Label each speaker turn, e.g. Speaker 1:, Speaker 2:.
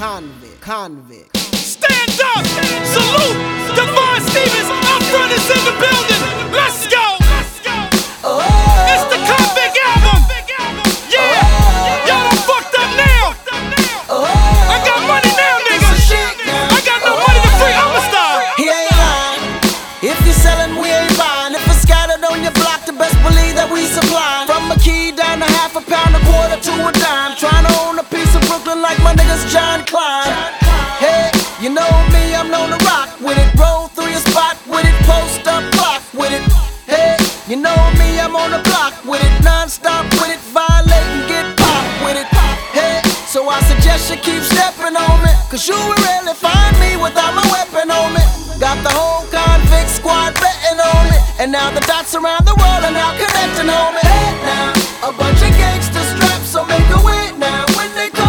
Speaker 1: Convict.
Speaker 2: Stand up! Salute! Devon Stevens up front is in the building! Let's go! It's the Convict album! Yeah! Y'all done fucked up now! I got money now, niggas! I got no money to free Amistad!
Speaker 1: He ain't lying. If you sellin', we ain't buying. If it's scattered on your block, the best believe that we supplying. From a key down to half a pound, a quarter to a dime. Trying to own a piece of Brooklyn like my niggas John Klein. Hey, you know me, I'm known to rock with it. Roll through your spot with it, post up block with it. Hey, you know me, I'm on the block with it. Non-stop with it, violate and get popped with it. Hey, so I suggest you keep stepping on me, cause you will rarely find me without my weapon on me. Got the whole convict squad betting on me, and now the dots around the world are now connecting on me. Hey, now, a bunch